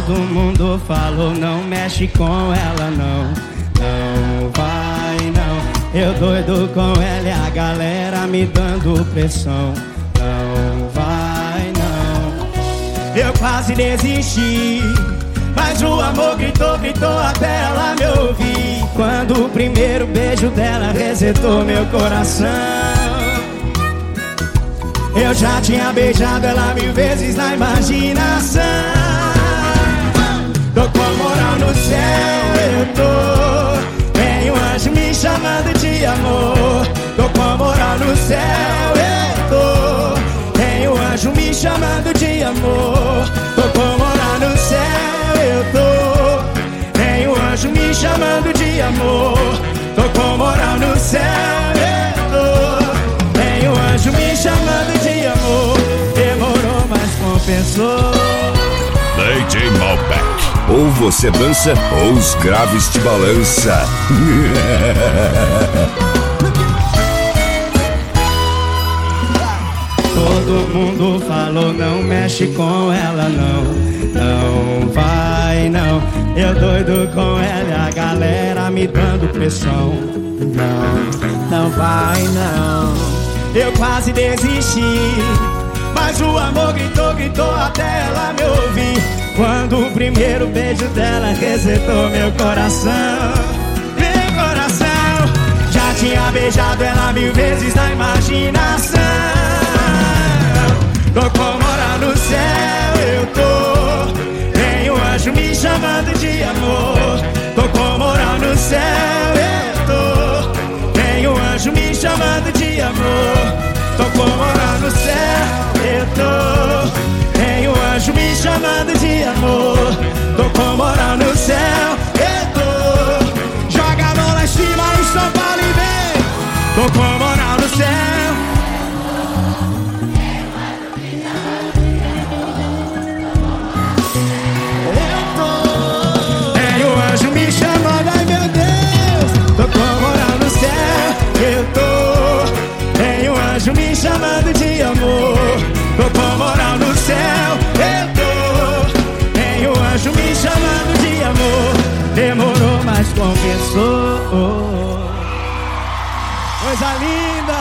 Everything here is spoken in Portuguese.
Todo mundo falou, não mexe com ela não. Não vai não. Eu doido com ela e a galera me dando pressão. Não vai não. Eu quase desisti, mas o amor gritou, gritou até ela me ouvir. Quando o primeiro beijo dela resetou meu coração. Eu já tinha beijado ela 1000 vezes na imaginação. Tô com moral no céu, eu tô. Tem um anjo me chamando de amor. Tô com moral no céu, eu tô. Tem um anjo me chamando de amor. Tô com moral no céu, eu tô. Tem um anjo me chamando de amor. Tô com moral no céu, eu tô. Tem um anjo me chamando de amor. Demorou, mas compensou. DJ Malbec. Ou você dança, ou os graves te balança. Todo mundo falou, não mexe com ela não. Não vai não. Eu doido com ela e a galera me dando pressão. Não vai não. Eu quase desisti, mas o amor gritou, gritou até ela me ouvir. Quando o primeiro beijo dela resetou meu coração. Meu coração. Já tinha beijado ela 1000 vezes na imaginação. Tô com moral no céu, eu tô. Tem um anjo me chamando de amor. Tô com moral no céu, eu tô. Tem um anjo me chamando de amor. Tô com moral no céu, eu tô. Tem um anjo me chamando de amor. Tô com moral no céu, eu tô. Joga a mão lá em cima em São Paulo e vem. Tô com moral no céu. Eu tô. Tem um anjo me chamando, ai meu Deus. Tô com moral no céu, eu tô. Tem um anjo me chamando de amor. Tô com moral no céu, eu tô. Tem um anjo me chamando de amor. Demorou, mas compensou. Coisa linda.